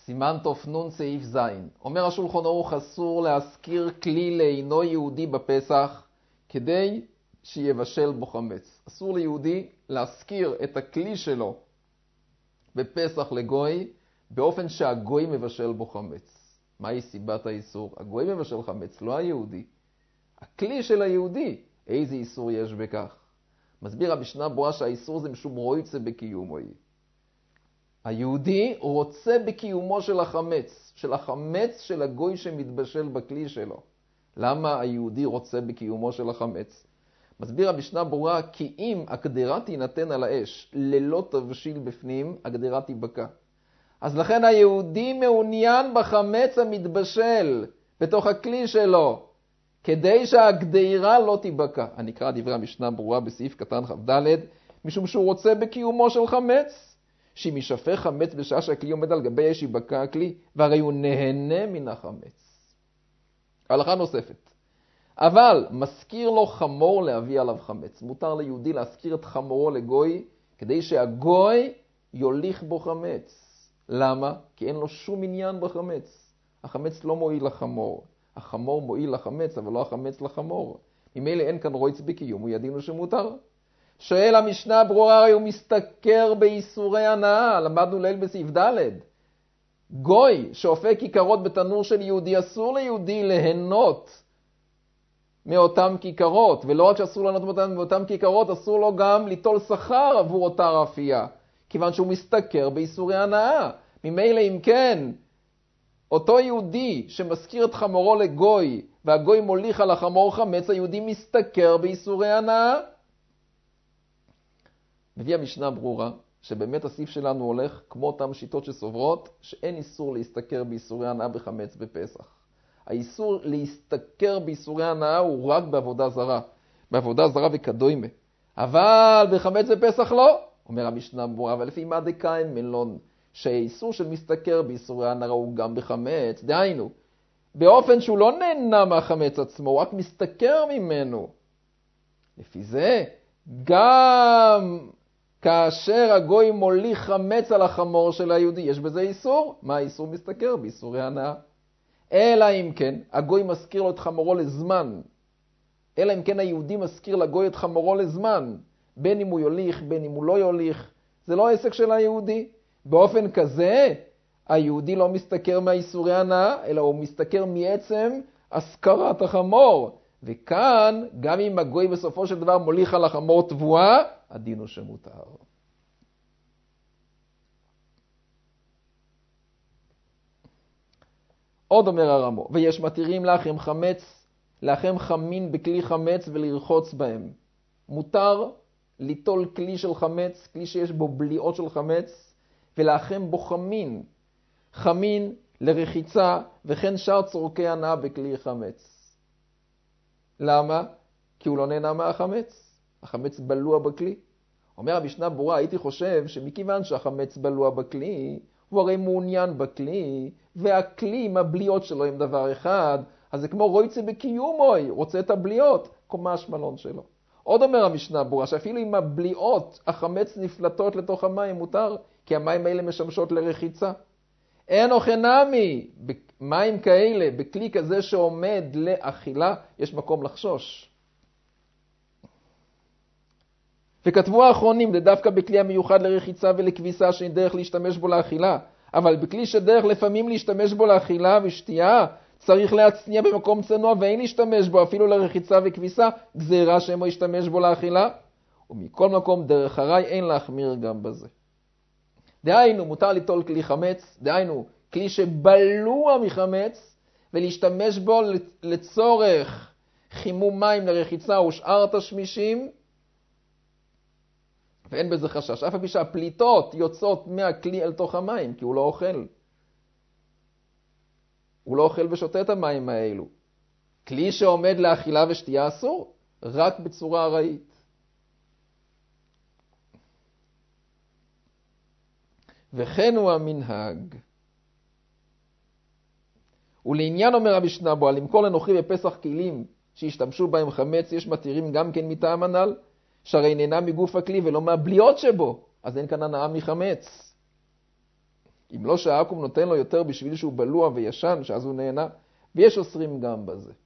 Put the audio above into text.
סימן תופנון סעיף זין. אומר השולחן ערוך, אסור להזכיר כלי לאינו יהודי בפסח כדי שיבשל בו חמץ. אסור ליהודי להזכיר את הכלי שלו בפסח לגוי באופן שהגוי מבשל בו חמץ. מהי סיבת האיסור? הגוי מבשל חמץ, לא היהודי. הכלי של היהודי, איזה איסור יש בכך? מסביר המשנה ברורה שהאיסור זה משום רויצה בקיומו. היהודי רוצה בקיומו של החמץ של הגוי שמתבשל בכלי שלו. למה היהודי רוצה בקיומו של החמץ? מסביר המשנה ברורה, כי אם הקדרה תינתן על האש ללא תבשיל בפנים, הקדרה תיבקע. אז לכן היהודי מעוניין בחמץ המתבשל בתוך הכלי שלו, כדי שהקדרה לא תיבקע. אני אקרא דברי המשנה ברורה בסעיף קטן כ"ד, משום שהוא רוצה בקיומו של חמץ, שאם ישפך חמץ בשעה שהכלי עומד על גבי אש ייבקע הכלי, והרי הוא נהנה מן החמץ. הלכה נוספת. אבל מזכיר לו חמור להביא עליו חמץ. מותר ליהודי להזכיר את חמורו לגוי, כדי שהגוי יוליך בו חמץ. למה? כי אין לו שום עניין בחמץ. החמץ לא מועיל לחמור. החמור מועיל לחמץ, אבל לא החמץ לחמור. ממילא אין כאן רויץ בקיום, הוא ידינו שמותר. שואל המשנה ברורה, הרי הוא מסתכר באיסורי הנאה. למדנו ליל בסעיף ד'. גוי שאופה כיכרות בתנור של יהודי, אסור ליהודי ליהנות מאותם כיכרות, ולא רק שאסור ליהנות מאותם כיכרות, אסור לו גם ליטול שכר עבור אותה רפייה, כיוון שהוא מסתכר באיסורי הנאה. ממילא אם כן, אותו יהודי שמזכיר את חמורו לגוי, והגוי מוליך על החמור חמץ, היהודי מסתכר באיסורי הנאה. מביא המשנה ברורה, שבאמת הסעיף שלנו הולך כמו אותם שיטות שסוברות, שאין איסור להסתכר באיסורי הנאה בחמץ בפסח. האיסור להסתכר באיסורי הנאה הוא רק בעבודה זרה, בעבודה זרה וכדומה. אבל בחמץ בפסח לא, אומר המשנה ברורה, אבל לפי מה דקאים מלון, שהאיסור של מסתכר באיסורי הנאה הוא גם בחמץ, דהיינו, באופן שהוא לא נהנה מהחמץ עצמו, הוא רק מסתכר ממנו. לפי זה, גם כאשר הגוי מוליך חמץ על החמור של היהודי, יש בזה איסור. מה האיסור מסתכר? באיסורי הנאה. אלא אם כן, הגוי מזכיר לו את חמורו לזמן. אלא אם כן היהודי מזכיר לגוי את חמורו לזמן. בין אם הוא יוליך, בין אם הוא לא יוליך. זה לא העסק של היהודי. באופן כזה, היהודי לא מסתכר מהאיסורי הנאה, אלא הוא מסתכר מעצם הזכרת החמור. וכאן, גם אם הגוי בסופו של דבר מוליך על החמור תבואה, הדין הוא שמותר. עוד אומר הרמו, ויש מתירים לאחם חמין בכלי חמץ ולרחוץ בהם. מותר ליטול כלי של חמץ, כלי שיש בו בליעות של חמץ, ולאחם בו חמין. חמין לרחיצה וכן שאר צורכי הנאה בכלי חמץ. למה? כי הוא לא נהנה מהחמץ. החמץ בלוע בכלי. אומר המשנה ברורה, הייתי חושב שמכיוון שהחמץ בלוע בכלי, הוא הרי מעוניין בכלי, והכלי עם הבליעות שלו עם דבר אחד, אז זה כמו רויצה בקיומוי, רוצה את הבליעות, קומה השמלון שלו. עוד אומר המשנה ברורה, שאפילו עם הבליעות, החמץ נפלטות לתוך המים, מותר, כי המים האלה משמשות לרחיצה. אין אוכנמי, מים כאלה, בכלי כזה שעומד לאכילה, יש מקום לחשוש. וכתבו האחרונים, זה דווקא בכלי המיוחד לרחיצה ולכביסה שאין דרך להשתמש בו לאכילה. אבל בכלי שדרך לפעמים להשתמש בו לאכילה ושתייה, צריך להצניע במקום צנוע ואין להשתמש בו אפילו לרחיצה וכביסה, גזירה שמו ישתמש בו לאכילה. ומכל מקום דרך הרי אין להחמיר גם בזה. דהיינו, מותר ליטול כלי חמץ, דהיינו, כלי שבלוע מחמץ, ולהשתמש בו לצורך חימום מים לרחיצה ושאר תשמישים, ואין בזה חשש. אף על שהפליטות יוצאות מהכלי אל תוך המים, כי הוא לא אוכל. הוא לא אוכל ושותה את המים האלו. כלי שעומד לאכילה ושתייה אסור, רק בצורה ארעית. וכן הוא המנהג. ולעניין אומר המשנה ברורה, למכור לנוכרי בפסח כלים שהשתמשו בהם חמץ, יש מתירים גם כן מטעם הנ"ל, שהרי נהנה מגוף הכלי ולא מהבליעות שבו, אז אין כאן הנאה מחמץ. אם לא שהעקום נותן לו יותר בשביל שהוא בלוע וישן, שאז הוא נהנה, ויש אוסרים גם בזה.